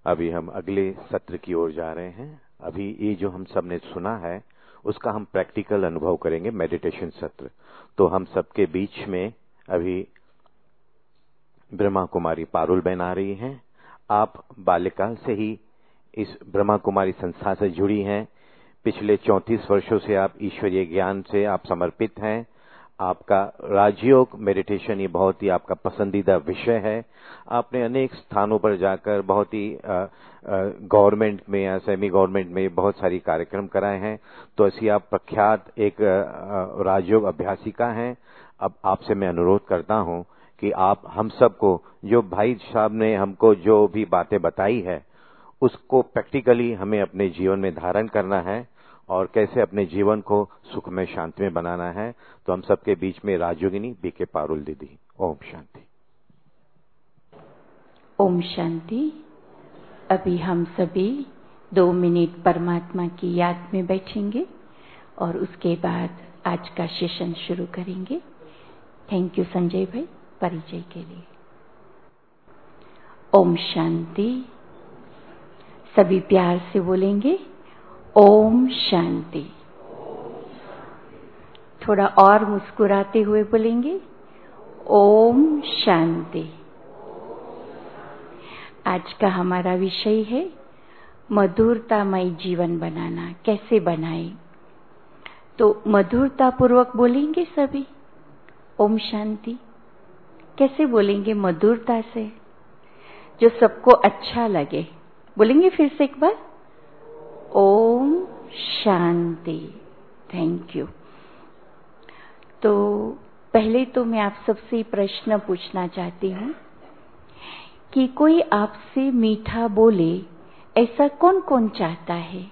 अभी हम अगले सत्र की ओर जा रहे हैं। अभी ये जो हम सब ने सुना है उसका हम प्रैक्टिकल अनुभव करेंगे, मेडिटेशन सत्र। तो हम सबके बीच में अभी ब्रह्मा कुमारी पारुल बहन आ रही हैं। आप बाल्यकाल से ही इस ब्रह्मा कुमारी संस्था से जुड़ी हैं। पिछले 34 वर्षों से आप ईश्वरीय ज्ञान से आप समर्पित हैं। आपका राजयोग मेडिटेशन ये बहुत ही आपका पसंदीदा विषय है। आपने अनेक स्थानों पर जाकर बहुत ही गवर्नमेंट में या सेमी गवर्नमेंट में बहुत सारी कार्यक्रम कराए हैं। तो ऐसी आप प्रख्यात एक राजयोग अभ्यासिका हैं। अब आपसे मैं अनुरोध करता हूं कि आप हम सबको, जो भाई साहब ने हमको जो भी बातें बताई है उसको प्रैक्टिकली हमें अपने जीवन में धारण करना है और कैसे अपने जीवन को सुखमय शांति में बनाना है। तो हम सबके बीच में राजयोगिनी बीके पारुल दीदी। ओम शांति। ओम शांति। अभी हम सभी 2 मिनट परमात्मा की याद में बैठेंगे और उसके बाद आज का सेशन शुरू करेंगे। थैंक यू संजय भाई परिचय के लिए। ओम शांति। सभी प्यार से बोलेंगे ओम शांति। थोड़ा और मुस्कुराते हुए बोलेंगे ओम शांति। आज का हमारा विषय है मधुरतामय जीवन बनाना, कैसे बनाए। तो मधुरता पूर्वक बोलेंगे सभी ओम शांति। कैसे बोलेंगे? मधुरता से, जो सबको अच्छा लगे। बोलेंगे फिर से एक बार ओम शांति। Thank you. तो पहले तो मैं आप सबसे प्रश्न पूछना चाहती हूँ कि कोई आपसे मीठा बोले, ऐसा कौन कौन चाहता है?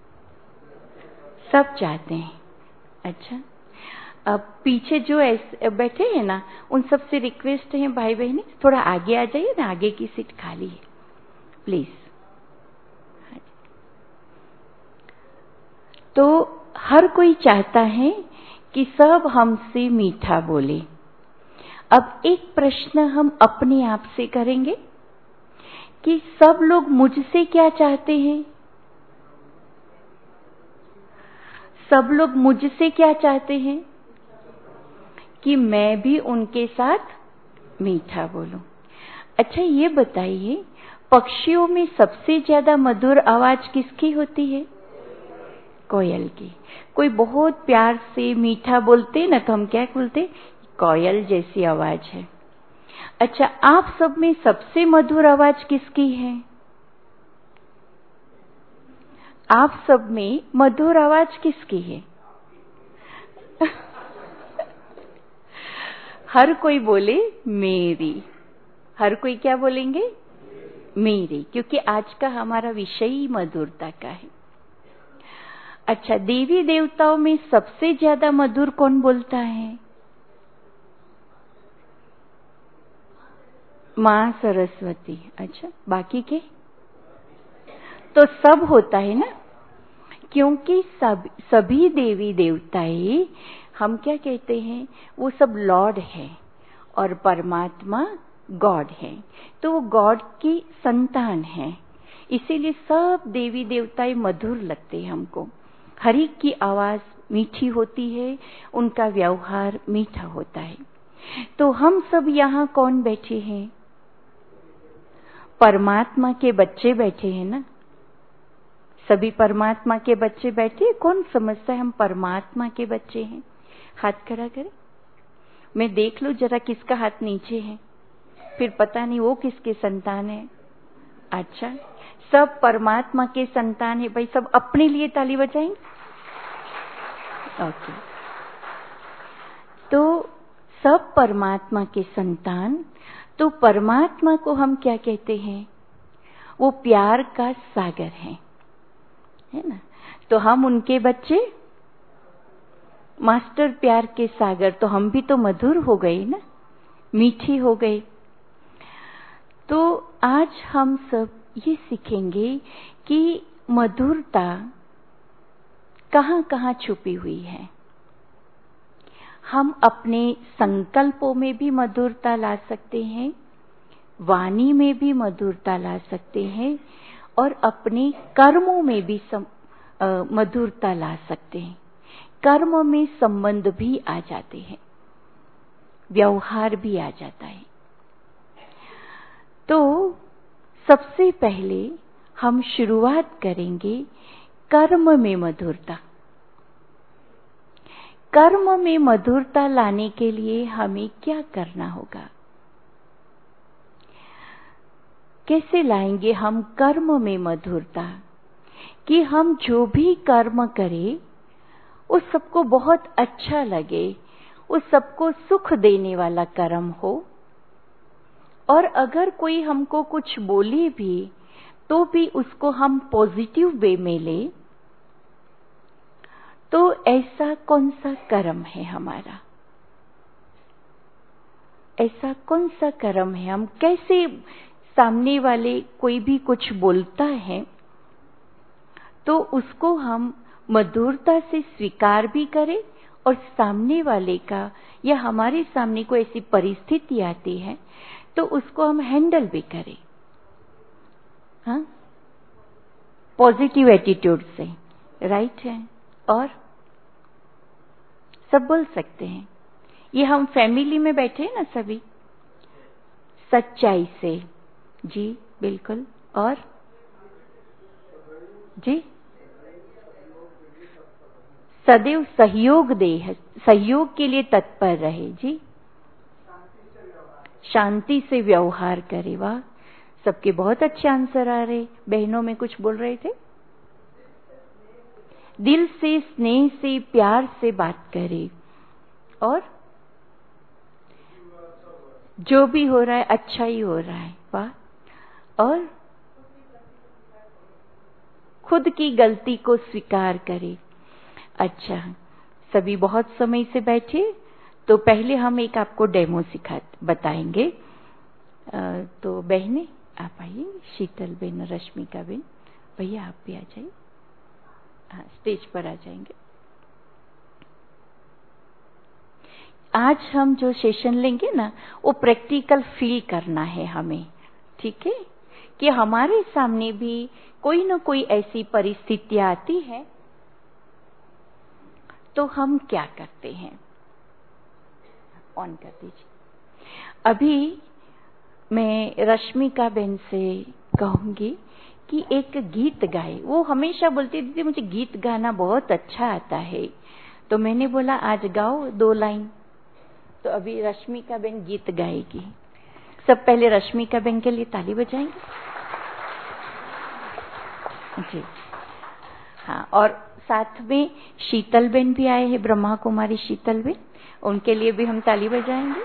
सब चाहते हैं। अच्छा, अब पीछे जो बैठे हैं ना, उन सबसे रिक्वेस्ट है भाई बहनी थोड़ा आगे आ जाइए ना, आगे की सीट खाली है प्लीज। तो हर कोई चाहता है कि सब हमसे मीठा बोले। अब एक प्रश्न हम अपने आप से करेंगे कि सब लोग मुझसे क्या चाहते हैं? सब लोग मुझसे क्या चाहते हैं? कि मैं भी उनके साथ मीठा बोलूं। अच्छा ये बताइए, पक्षियों में सबसे ज्यादा मधुर आवाज किसकी होती है? कोयल की। कोई बहुत प्यार से मीठा बोलते ना तो हम क्या बोलते? कोयल जैसी आवाज है। अच्छा, आप सब में सबसे मधुर आवाज किसकी है? आप सब में मधुर आवाज किसकी है? हर कोई बोले मेरी। हर कोई क्या बोलेंगे? मेरी, क्योंकि आज का हमारा विषय ही मधुरता का है। अच्छा, देवी देवताओं में सबसे ज्यादा मधुर कौन बोलता है? माँ सरस्वती। अच्छा, बाकी के? तो सब होता है ना, क्योंकि सभी देवी देवताएं हम क्या कहते हैं, वो सब लॉर्ड है और परमात्मा गॉड है। तो वो गॉड की संतान है, इसीलिए सब देवी देवताएं मधुर लगते हैं हमको। हर एक की आवाज मीठी होती है, उनका व्यवहार मीठा होता है। तो हम सब यहाँ कौन बैठे हैं? परमात्मा के बच्चे बैठे हैं ना। सभी परमात्मा के बच्चे बैठे। कौन समझता है हम परमात्मा के बच्चे हैं? हाथ खड़ा करें, मैं देख लूं जरा किसका हाथ नीचे है, फिर पता नहीं वो किसके संतान है। अच्छा, सब परमात्मा के संतान है भाई। सब अपने लिए ताली बजाएंगे। ओके, तो सब परमात्मा के संतान। तो परमात्मा को हम क्या कहते हैं? वो प्यार का सागर है ना। तो हम उनके बच्चे, मास्टर प्यार के सागर। तो हम भी तो मधुर हो गए ना, मीठी हो गए। तो आज हम सब ये सीखेंगे कि मधुरता कहाँ कहाँ छुपी हुई है। हम अपने संकल्पों में भी मधुरता ला सकते हैं वाणी में भी मधुरता ला सकते हैं और अपने कर्मों में भी मधुरता ला सकते हैं। कर्म में संबंध भी आ जाते हैं, व्यवहार भी आ जाता है। तो सबसे पहले हम शुरुआत करेंगे कर्म में मधुरता। कर्म में मधुरता लाने के लिए हमें क्या करना होगा? कैसे लाएंगे हम कर्म में मधुरता? कि हम जो भी कर्म करें उस सबको बहुत अच्छा लगे, उस सबको सुख देने वाला कर्म हो। और अगर कोई हमको कुछ बोले भी तो भी उसको हम पॉजिटिव वे में ले। तो ऐसा कौन सा कर्म है हमारा? ऐसा कौन सा कर्म है? हम कैसे सामने वाले कोई भी कुछ बोलता है तो उसको हम मधुरता से स्वीकार भी करें और सामने वाले का या हमारे सामने कोई ऐसी परिस्थिति आती है तो उसको हम हैंडल भी करें, हाँ, पॉजिटिव एटीट्यूड से, राइट है। और सब बोल सकते हैं। ये हम फैमिली में बैठे हैं ना सभी, सच्चाई से, जी बिल्कुल। और जी सदैव सहयोग दे, सहयोग के लिए तत्पर रहे। जी शांति से व्यवहार करे। वाह, सबके बहुत अच्छे आंसर आ रहे। बहनों में कुछ बोल रहे थे। दिल से, स्नेह से, प्यार से बात करे और जो भी हो रहा है अच्छा ही हो रहा है। वाह। और खुद की गलती को स्वीकार करे। अच्छा, सभी बहुत समय से बैठे, तो पहले हम एक आपको डेमो बताएंगे। तो बहनें आप आइए, शीतल बेन, रश्मिका बेन, भैया आप भी आ जाइए, हाँ स्टेज पर आ जाएंगे। आज हम जो सेशन लेंगे ना वो प्रैक्टिकल फील करना है हमें, ठीक है? कि हमारे सामने भी कोई न कोई ऐसी परिस्थितियां आती है तो हम क्या करते हैं। ऑन कर दीजिए। अभी मैं रश्मिका बेन से कहूंगी कि एक गीत गाए। वो हमेशा बोलती थी मुझे गीत गाना बहुत अच्छा आता है, तो मैंने बोला आज गाओ 2 लाइन। तो अभी रश्मिका बेन गीत गाएगी। सब पहले रश्मिका बेन के लिए ताली बजाएंगे जी। हाँ, और साथ में शीतल बेन भी आए हैं, ब्रह्मा कुमारी शीतल बेन, उनके लिए भी हम ताली बजाएंगे।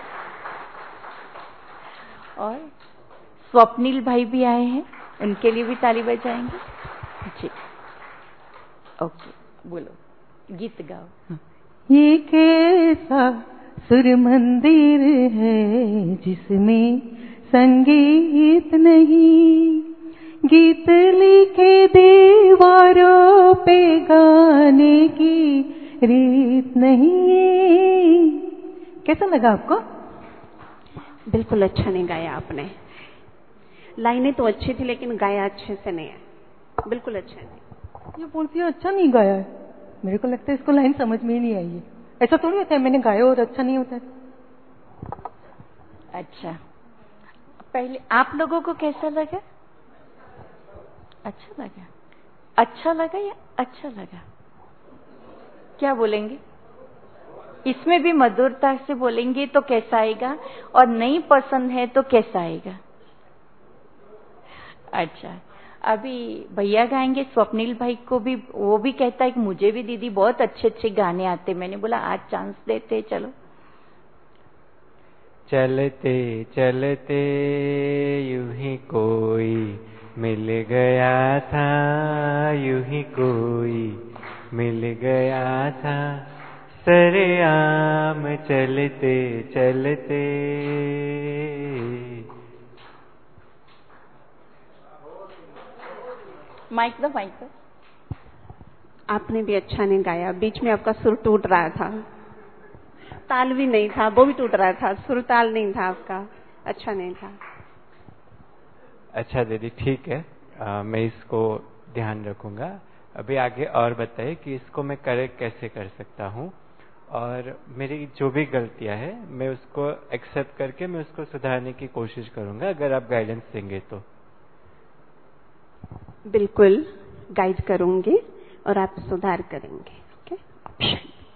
और स्वप्निल भाई भी आए हैं, उनके लिए भी ताली बजाएंगे जी। ओके, बोलो, गीत गाओ। ये कैसा सुर मंदिर है जिसमें संगीत नहीं, गीत लिखे दीवारों पे गाने की रीत नहीं। कैसा लगा आपको? बिल्कुल अच्छा नहीं गाया आपने। लाइनें तो अच्छी थी लेकिन गाया अच्छे से नहीं है, बिल्कुल अच्छा नहीं। ये बोलती है अच्छा नहीं गाया है। मेरे को लगता है इसको लाइन समझ में ही नहीं आई है। ऐसा थोड़ी होता है मैंने गाया और अच्छा नहीं होता है। अच्छा, पहले आप लोगों को कैसा लगा? अच्छा लगा? अच्छा लगा या अच्छा लगा? क्या बोलेंगे? इसमें भी मधुरता से बोलेंगे तो कैसा आएगा, और नहीं पसंद है तो कैसा आएगा? अच्छा, अभी भैया गाएंगे। स्वप्निल भाई को भी, वो भी कहता है कि मुझे भी दीदी बहुत अच्छे अच्छे गाने आते। मैंने बोला आज चांस देते। चलो। चलते चलते यूं ही कोई मिल गया था, यूं ही कोई मिल गया था, सरेआम चलते चलते। माइक दो, माइक दो। आपने भी अच्छा नहीं गाया, बीच में आपका सुर टूट रहा था, ताल भी नहीं था, वो भी टूट रहा था, सुर ताल नहीं था आपका, अच्छा नहीं था। अच्छा दीदी, ठीक है, मैं इसको ध्यान रखूंगा। अभी आगे और बताइए कि इसको मैं करेक्ट कैसे कर सकता हूँ, और मेरी जो भी गलतियां हैं मैं उसको एक्सेप्ट करके मैं उसको सुधारने की कोशिश करूंगा, अगर आप गाइडेंस देंगे तो। बिल्कुल गाइड करूंगी और आप सुधार करेंगे। Okay,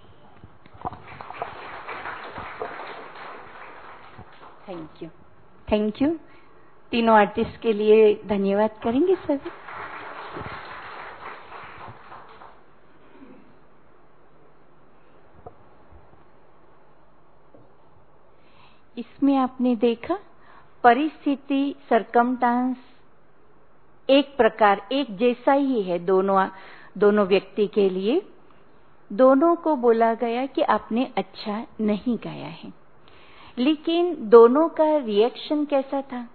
thank you. तीनों आर्टिस्ट के लिए धन्यवाद करेंगे सभी। इसमें आपने देखा परिस्थिति सरकमस्टांस एक प्रकार एक जैसा ही है दोनों व्यक्ति के लिए। दोनों को बोला गया कि आपने अच्छा नहीं गाया है, लेकिन दोनों का रिएक्शन कैसा था?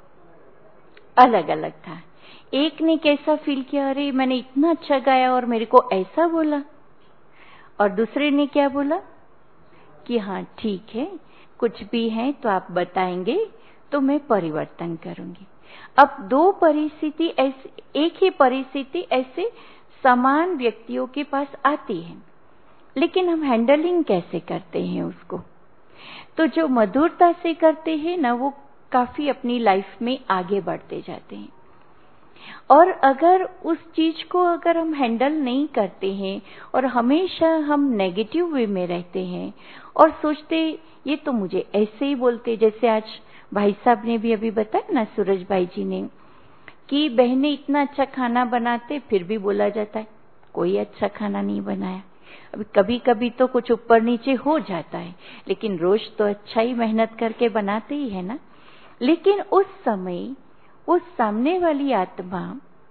अलग अलग था। एक ने कैसा फील किया, अरे मैंने इतना अच्छा गाया और मेरे को ऐसा बोला, और दूसरे ने क्या बोला कि हाँ ठीक है, कुछ भी है तो आप बताएंगे तो मैं परिवर्तन करूंगी। अब दो परिस्थिति ऐसे, एक ही परिस्थिति ऐसे समान व्यक्तियों के पास आती है, लेकिन हम हैंडलिंग कैसे करते हैं उसको? तो जो मधुरता से करते हैं ना, वो काफी अपनी लाइफ में आगे बढ़ते जाते हैं। और अगर उस चीज को अगर हम हैंडल नहीं करते हैं और हमेशा हम नेगेटिव वे में रहते हैं और सोचते ये तो मुझे ऐसे ही बोलते, जैसे आज भाई साहब ने भी अभी बताया ना, सूरज भाई जी ने, कि बहनें इतना अच्छा खाना बनाते फिर भी बोला जाता है कोई अच्छा खाना नहीं बनाया। अभी कभी कभी तो कुछ ऊपर नीचे हो जाता है, लेकिन रोज तो अच्छा ही मेहनत करके बनाते ही है ना। लेकिन उस समय उस सामने वाली आत्मा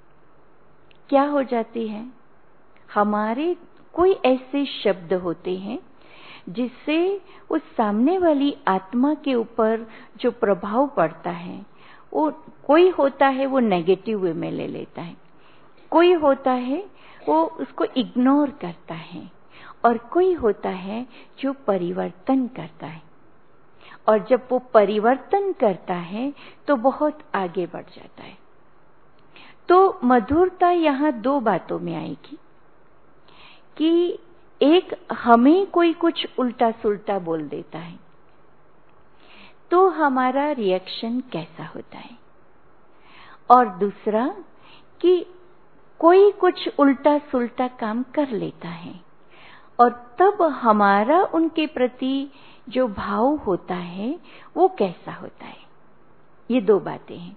क्या हो जाती है? हमारे कोई ऐसे शब्द होते हैं जिससे उस सामने वाली आत्मा के ऊपर जो प्रभाव पड़ता है, वो कोई होता है वो नेगेटिव वे में ले लेता है, कोई होता है वो उसको इग्नोर करता है, और कोई होता है जो परिवर्तन करता है। और जब वो परिवर्तन करता है तो बहुत आगे बढ़ जाता है। तो मधुरता यहाँ दो बातों में आएगी कि एक, हमें कोई कुछ उल्टा सुल्टा बोल देता है तो हमारा रिएक्शन कैसा होता है, और दूसरा कि कोई कुछ उल्टा सुल्टा काम कर लेता है और तब हमारा उनके प्रति जो भाव होता है वो कैसा होता है। ये दो बातें हैं।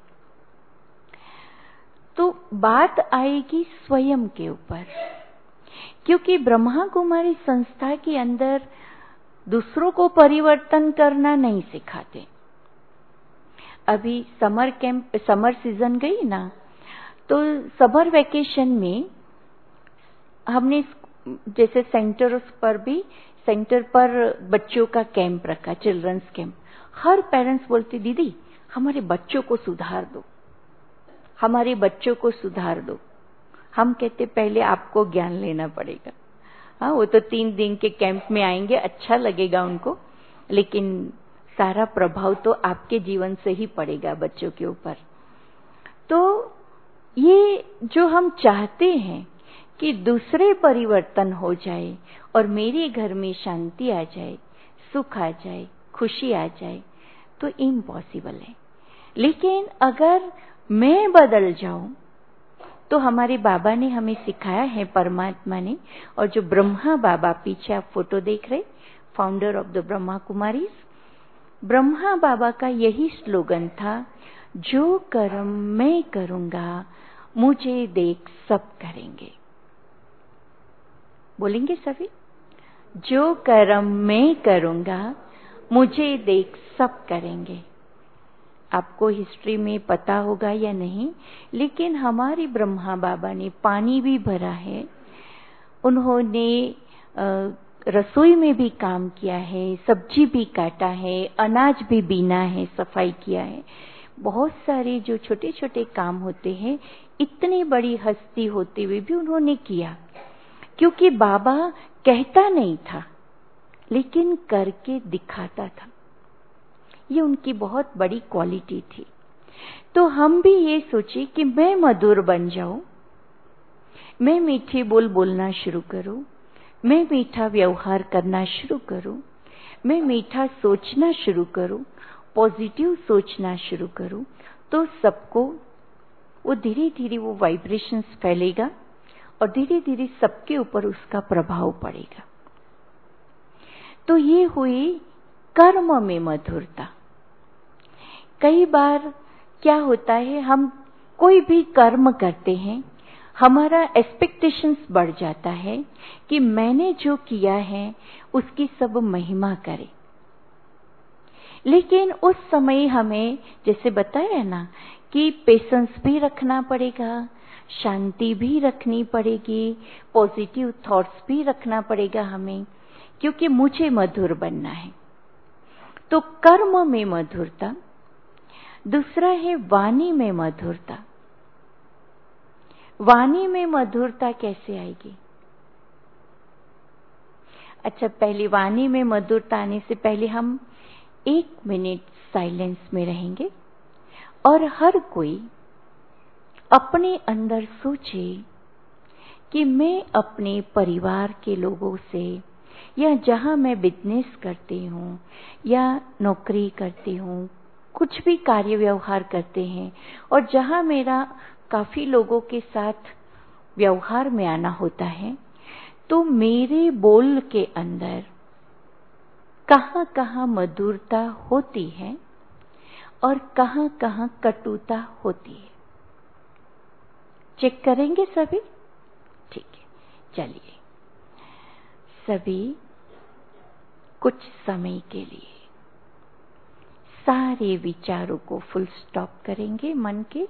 तो बात आएगी स्वयं के ऊपर, क्योंकि ब्रह्मा कुमारी संस्था के अंदर दूसरों को परिवर्तन करना नहीं सिखाते। अभी समर सीजन गई ना, तो समर वेकेशन में हमने जैसे सेंटर पर बच्चों का कैंप रखा, चिल्ड्रंस कैंप। हर पेरेंट्स बोलते दीदी हमारे बच्चों को सुधार दो, हमारे बच्चों को सुधार दो। हम कहते पहले आपको ज्ञान लेना पड़ेगा। हाँ, वो तो 3 दिन के कैंप में आएंगे, अच्छा लगेगा उनको, लेकिन सारा प्रभाव तो आपके जीवन से ही पड़ेगा बच्चों के ऊपर। तो ये जो हम चाहते हैं कि दूसरे परिवर्तन हो जाए और मेरे घर में शांति आ जाए, सुख आ जाए, खुशी आ जाए, तो इम्पॉसिबल है। लेकिन अगर मैं बदल जाऊं, तो हमारे बाबा ने हमें सिखाया है, परमात्मा ने, और जो ब्रह्मा बाबा पीछे आप फोटो देख रहे, founder of the Brahma Kumaris, Brahma Baba का यही स्लोगन था, जो कर्म मैं करूंगा मुझे देख सब करेंगे। बोलेंगे सभी? जो कर्म मैं करूंगा मुझे देख सब करेंगे। आपको हिस्ट्री में पता होगा या नहीं, लेकिन हमारे ब्रह्मा बाबा ने पानी भी भरा है, उन्होंने रसोई में भी काम किया है, सब्जी भी काटा है, अनाज भी बीना है, सफाई किया है। बहुत सारे जो छोटे छोटे काम होते हैं, इतनी बड़ी हस्ती होते हुए भी उन्होंने किया, क्योंकि बाबा कहता नहीं था लेकिन करके दिखाता था। ये उनकी बहुत बड़ी क्वालिटी थी। तो हम भी ये सोचे कि मैं मधुर बन जाऊं, मैं मीठे बोल बोलना शुरू करूं, मैं मीठा व्यवहार करना शुरू करूं, मैं मीठा सोचना शुरू करूं, पॉजिटिव सोचना शुरू करूं, तो सबको वो धीरे धीरे वो वाइब्रेशंस फैलेगा और धीरे धीरे सबके ऊपर उसका प्रभाव पड़ेगा। तो ये हुई कर्म में मधुरता। कई बार क्या होता है, हम कोई भी कर्म करते हैं, हमारा एक्सपेक्टेशंस बढ़ जाता है कि मैंने जो किया है उसकी सब महिमा करे। लेकिन उस समय हमें जैसे बताया ना कि पेशेंस भी रखना पड़ेगा, शांति भी रखनी पड़ेगी, पॉजिटिव थॉट्स भी रखना पड़ेगा हमें, क्योंकि मुझे मधुर बनना है। तो कर्म में मधुरता। दूसरा है वाणी में मधुरता। वाणी में मधुरता कैसे आएगी? अच्छा, पहले वाणी में मधुरता आने से पहले हम 1 मिनट साइलेंस में रहेंगे और हर कोई अपने अंदर सोचे कि मैं अपने परिवार के लोगों से, या जहां मैं बिजनेस करती हूँ या नौकरी करती हूँ, कुछ भी कार्य व्यवहार करते हैं और जहां मेरा काफी लोगों के साथ व्यवहार में आना होता है, तो मेरे बोल के अंदर कहाँ कहाँ मधुरता होती है और कहाँ कहाँ कटुता होती है। चेक करेंगे सभी? ठीक है, चलिए सभी कुछ समय के लिए सारे विचारों को फुल स्टॉप करेंगे मन के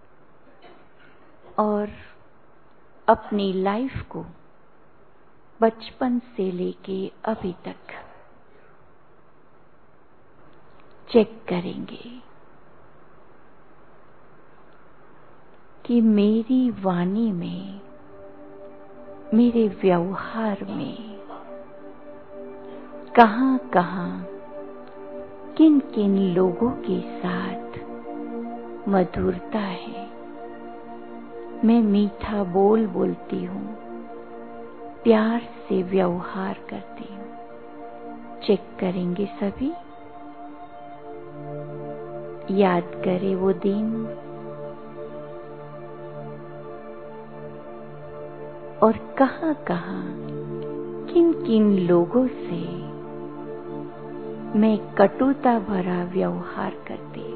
और अपनी लाइफ को बचपन से लेके अभी तक चेक करेंगे कि मेरी वाणी में, मेरे व्यवहार में कहाँ कहाँ किन किन लोगों के साथ मधुरता है। मैं मीठा बोल बोलती हूँ, प्यार से व्यवहार करती हूँ। चेक करेंगे सभी। याद करें वो दिन और कहाँ कहाँ किन किन लोगों से मैं कटुता भरा व्यवहार करती हूँ।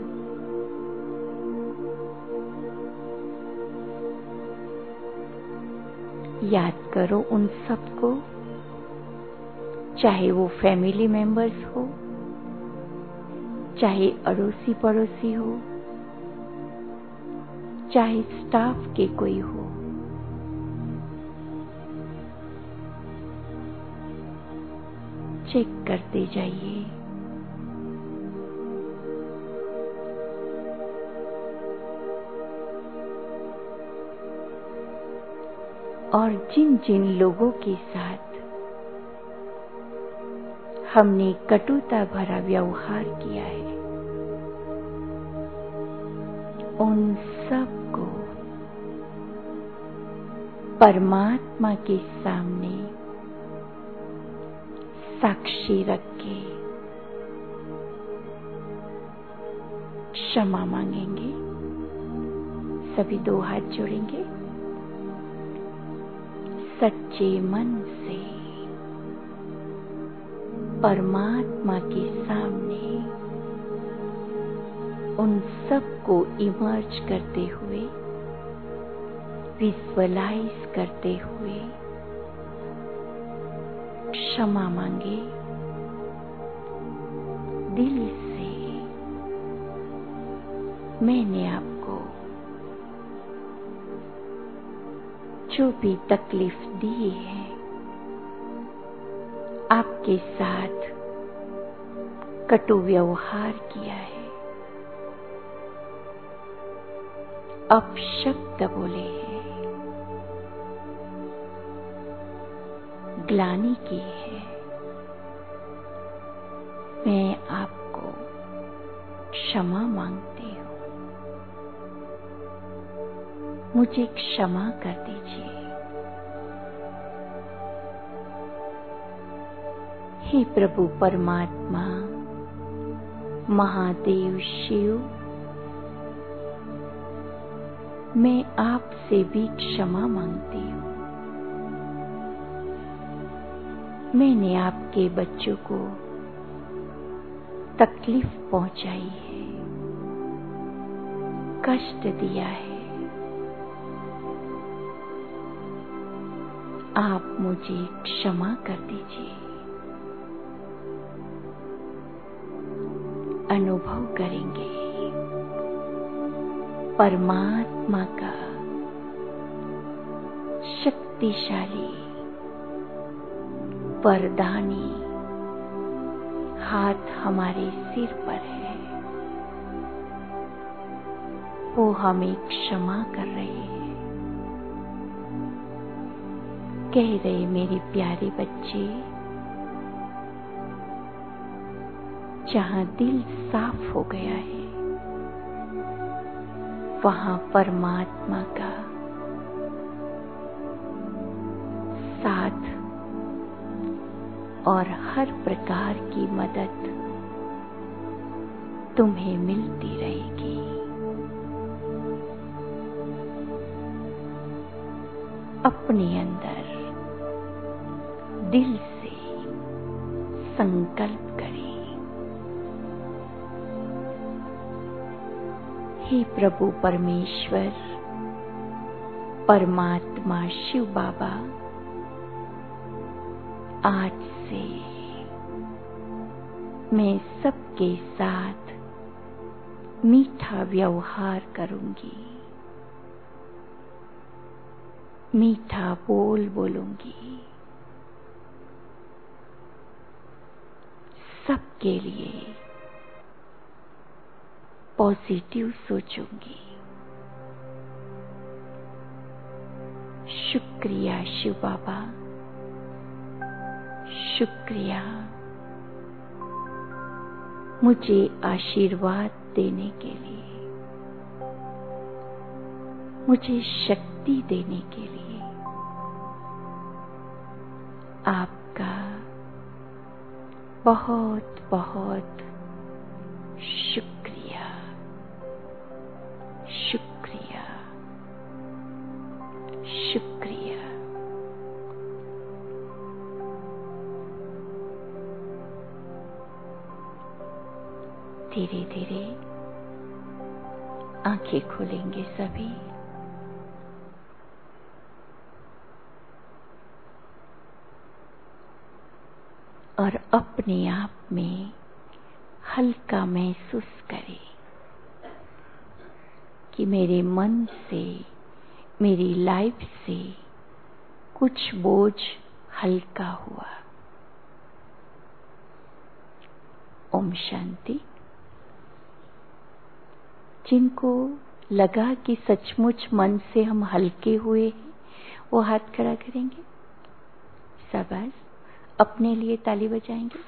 याद करो उन सबको, चाहे वो फैमिली मेंबर्स हो, चाहे अड़ोसी पड़ोसी हो, चाहे स्टाफ के कोई हो। चेक करते जाइए। और जिन जिन लोगों के साथ हमने कटुता भरा व्यवहार किया है, उन सबको परमात्मा के सामने साक्षी रख के क्षमा मांगेंगे। सभी 2 हाथ जोड़ेंगे। सच्चे मन से परमात्मा के सामने उन सबको इमर्ज करते हुए, विजुअलाइज करते हुए क्षमा मांगे दिल से। मैंने आपको जो भी तकलीफ दी है, आपके साथ कटु व्यवहार किया है, अपशब्द बोले हैं, ग्लानि की है, मैं आपको क्षमा मांगती हूँ। मुझे क्षमा कर दीजिए। हे प्रभु परमात्मा, महादेव शिव, मैं आपसे भी क्षमा मांगती हूँ। मैंने आपके बच्चों को तकलीफ पहुंचाई है, कष्ट दिया है। आप मुझे क्षमा कर दीजिए। अनुभव करेंगे परमात्मा का शक्तिशाली वरदानी हाथ हमारे सिर पर है। वो हमें क्षमा कर रहे हैं, कह रहे मेरे प्यारे बच्चे, जहां दिल साफ हो गया है वहां परमात्मा का साथ और हर प्रकार की मदद तुम्हें मिलती रहेगी। अपने अंदर दिल से संकल्प करें, हे प्रभु परमेश्वर, परमात्मा शिव बाबा, आज से मैं सबके साथ मीठा व्यवहार करूंगी, मीठा बोल बोलूंगी, सबके लिए पॉजिटिव सोचूंगी। शुक्रिया शिव बाबा, शुक्रिया मुझे आशीर्वाद देने के लिए, मुझे शक्ति देने के लिए। आपका बहुत बहुत शुक्रिया, शुक्रिया, शुक्रिया। धीरे धीरे आंखें खोलेंगे सभी। और अपने आप में हल्का महसूस करें कि मेरे मन से, मेरी लाइफ से कुछ बोझ हल्का हुआ। ओम शांति। जिनको लगा कि सचमुच मन से हम हल्के हुए हैं, वो हाथ खड़ा करेंगे। शाबाश, अपने लिए ताली बजाएंगे।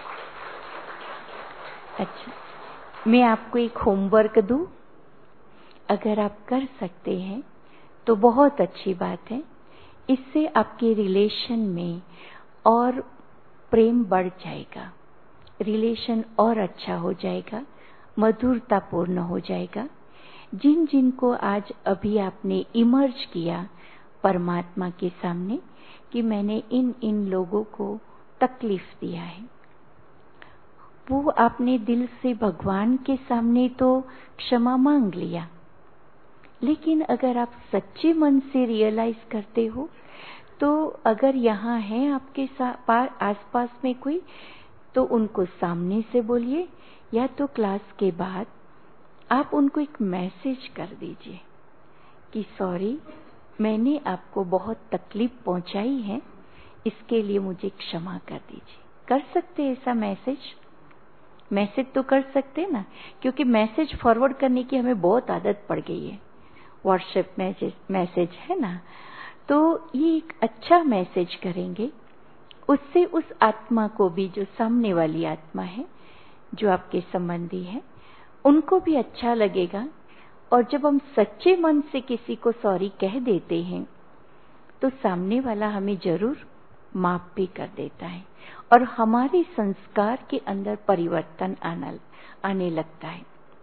अच्छा, मैं आपको एक होमवर्क दूं, अगर आप कर सकते हैं तो बहुत अच्छी बात है। इससे आपके रिलेशन में और प्रेम बढ़ जाएगा, रिलेशन और अच्छा हो जाएगा, मधुरतापूर्ण हो जाएगा। जिन जिन को आज अभी आपने इमर्ज किया परमात्मा के सामने कि मैंने इन इन लोगों को तकलीफ दिया है, वो आपने दिल से भगवान के सामने तो क्षमा मांग लिया, लेकिन अगर आप सच्चे मन से रियलाइज करते हो तो अगर यहाँ है आपके आसपास में कोई, तो उनको सामने से बोलिए, या तो क्लास के बाद आप उनको एक मैसेज कर दीजिए कि सॉरी, मैंने आपको बहुत तकलीफ पहुंचाई है, इसके लिए मुझे क्षमा कर दीजिए। कर सकते हैं ऐसा मैसेज तो कर सकते हैं ना, क्योंकि मैसेज फॉरवर्ड करने की हमें बहुत आदत पड़ गई है। व्हाट्सएप मैसेज है ना, तो ये एक अच्छा मैसेज करेंगे, उससे उस आत्मा को भी, जो सामने वाली आत्मा है, जो आपके संबंधी है, उनको भी अच्छा लगेगा और जब हम सच्चे मन से किसी को सॉरी कह देते हैं तो सामने वाला हमें जरूर माफ भी कर देता है और हमारे संस्कार के अंदर परिवर्तन आने लगता है।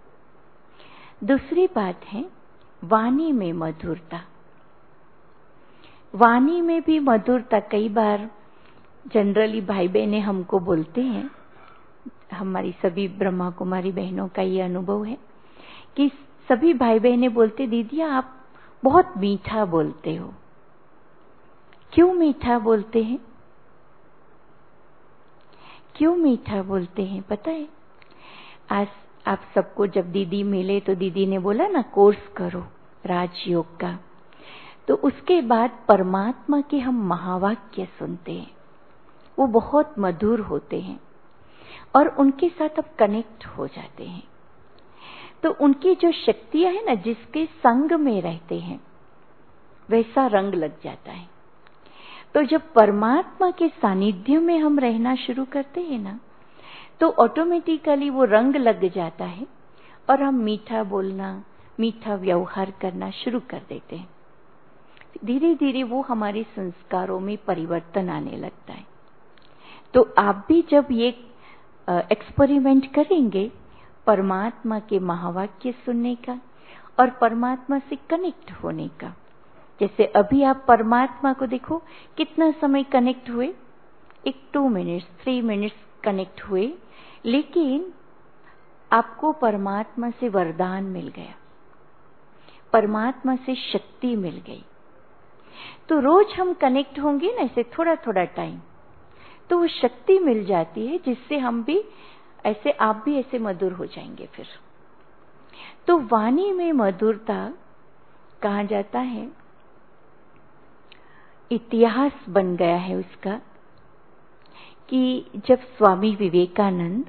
दूसरी बात है वाणी में मधुरता। वाणी में भी मधुरता, कई बार जनरली भाई बहनें हमको बोलते हैं, हमारी सभी ब्रह्मा कुमारी बहनों का ये अनुभव है कि सभी भाई बहनें बोलते, दीदी आप बहुत मीठा बोलते हो। क्यों मीठा बोलते हैं? क्यों मीठा बोलते हैं पता है? आज आप सबको जब दीदी मिले तो दीदी ने बोला ना कोर्स करो राजयोग का, तो उसके बाद परमात्मा के हम महावाक्य सुनते हैं, वो बहुत मधुर होते हैं और उनके साथ अब कनेक्ट हो जाते हैं। तो उनकी जो शक्तियां है ना, जिसके संग में रहते हैं वैसा रंग लग जाता है। तो जब परमात्मा के सानिध्य में हम रहना शुरू करते हैं ना, तो ऑटोमेटिकली वो रंग लग जाता है और हम मीठा बोलना, मीठा व्यवहार करना शुरू कर देते हैं। धीरे धीरे वो हमारे संस्कारों में परिवर्तन आने लगता है। तो आप भी जब ये एक्सपेरिमेंट करेंगे परमात्मा के महावाक्य सुनने का और परमात्मा से कनेक्ट होने का, जैसे अभी आप परमात्मा को देखो कितना समय कनेक्ट हुए, एक 2 मिनट्स 3 मिनट्स कनेक्ट हुए, लेकिन आपको परमात्मा से वरदान मिल गया, परमात्मा से शक्ति मिल गई। तो रोज हम कनेक्ट होंगे ना ऐसे थोड़ा थोड़ा टाइम, तो वो शक्ति मिल जाती है जिससे हम भी ऐसे, आप भी ऐसे मधुर हो जाएंगे फिर। तो वाणी में मधुरता कहा जाता है, इतिहास बन गया है उसका कि जब स्वामी विवेकानंद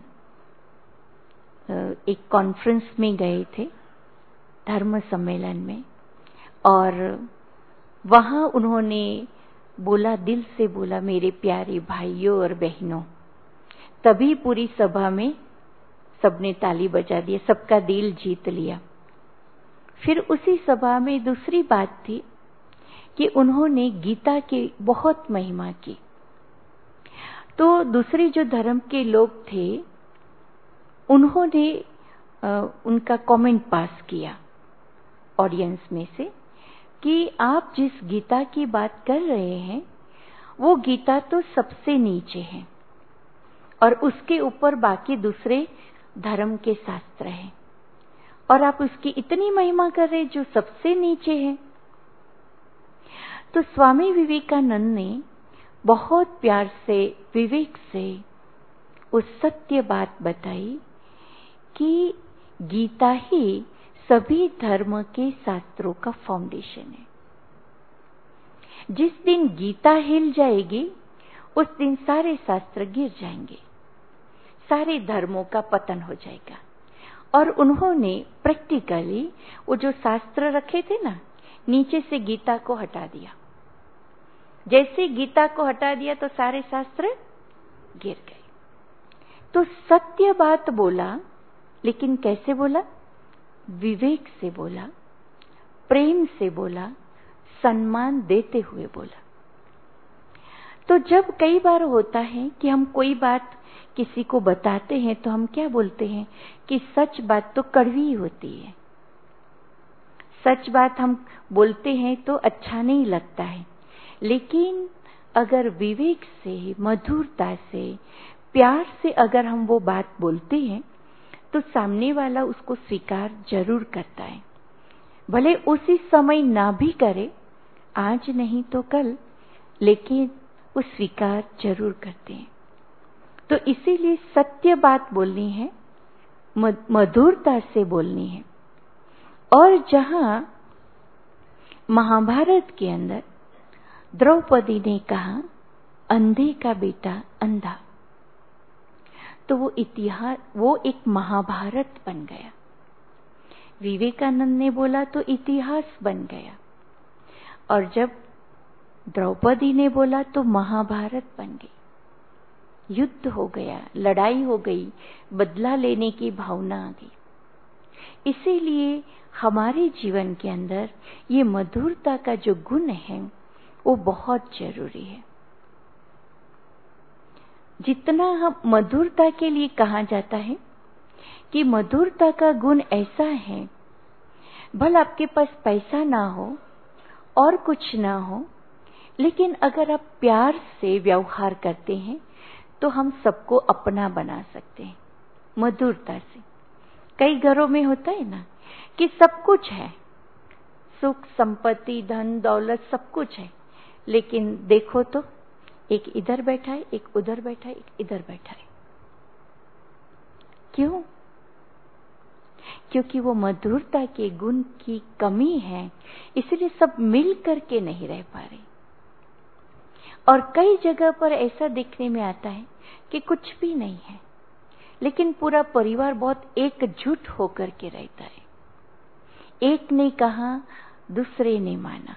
एक कॉन्फ्रेंस में गए थे, धर्म सम्मेलन में, और वहां उन्होंने बोला, दिल से बोला, मेरे प्यारे भाइयों और बहनों, तभी पूरी सभा में सबने ताली बजा दी, सबका दिल जीत लिया। फिर उसी सभा में दूसरी बात थी कि उन्होंने गीता की बहुत महिमा की। तो दूसरे जो धर्म के लोग थे उन्होंने उनका कमेंट पास किया ऑडियंस में से कि आप जिस गीता की बात कर रहे हैं वो गीता तो सबसे नीचे है और उसके ऊपर बाकी दूसरे धर्म के शास्त्र हैं, और आप उसकी इतनी महिमा कर रहे जो सबसे नीचे है। तो स्वामी विवेकानंद ने बहुत प्यार से, विवेक से उस सत्य बात बताई कि गीता ही सभी धर्म के शास्त्रों का फाउंडेशन है। जिस दिन गीता हिल जाएगी उस दिन सारे शास्त्र गिर जाएंगे, सारे धर्मों का पतन हो जाएगा। और उन्होंने प्रैक्टिकली वो जो शास्त्र रखे थे ना, नीचे से गीता को हटा दिया। जैसे गीता को हटा दिया तो सारे शास्त्र गिर गए। तो सत्य बात बोला, लेकिन कैसे बोला? विवेक से बोला, प्रेम से बोला, सम्मान देते हुए बोला। तो जब कई बार होता है कि हम कोई बात किसी को बताते हैं तो हम क्या बोलते हैं कि सच बात तो कड़वी होती है, सच बात हम बोलते हैं तो अच्छा नहीं लगता है। लेकिन अगर विवेक से, मधुरता से, प्यार से अगर हम वो बात बोलते हैं तो सामने वाला उसको स्वीकार जरूर करता है, भले उसी समय ना भी करे, आज नहीं तो कल, लेकिन वो स्वीकार जरूर करते हैं। तो इसीलिए सत्य बात बोलनी है, मधुरता से बोलनी है। और जहां महाभारत के अंदर द्रौपदी ने कहा अंधे का बेटा अंधा, तो वो इतिहास, वो एक महाभारत बन गया। विवेकानंद ने बोला तो इतिहास बन गया, और जब द्रौपदी ने बोला तो महाभारत बन गई। युद्ध हो गया, लड़ाई हो गई, बदला लेने की भावना आ गई। इसीलिए हमारे जीवन के अंदर ये मधुरता का जो गुण है वो बहुत जरूरी है। जितना हम मधुरता के लिए कहा जाता है कि मधुरता का गुण ऐसा है, भले आपके पास पैसा ना हो और कुछ ना हो, लेकिन अगर आप प्यार से व्यवहार करते हैं तो हम सबको अपना बना सकते हैं मधुरता से। कई घरों में होता है ना कि सब कुछ है, सुख संपत्ति धन दौलत सब कुछ है, लेकिन देखो तो एक इधर बैठा है, एक उधर बैठा है, एक इधर बैठा है। क्यों? क्योंकि वो मधुरता के गुण की कमी है, इसलिए सब मिल करके नहीं रह पा रहे। और कई जगह पर ऐसा देखने में आता है कि कुछ भी नहीं है, लेकिन पूरा परिवार बहुत एकजुट होकर के रहता है। एक ने कहा दूसरे ने माना,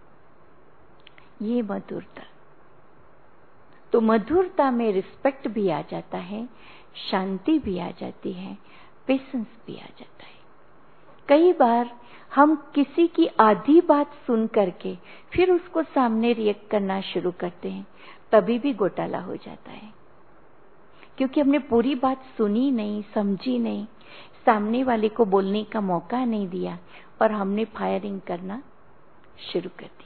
ये मधुरता। तो मधुरता में रिस्पेक्ट भी आ जाता है, शांति भी आ जाती है, पेशेंस भी आ जाता है। कई बार हम किसी की आधी बात सुन करके फिर उसको सामने रिएक्ट करना शुरू करते हैं, तभी भी घोटाला हो जाता है, क्योंकि हमने पूरी बात सुनी नहीं, समझी नहीं, सामने वाले को बोलने का मौका नहीं दिया और हमने फायरिंग करना शुरू कर दिया।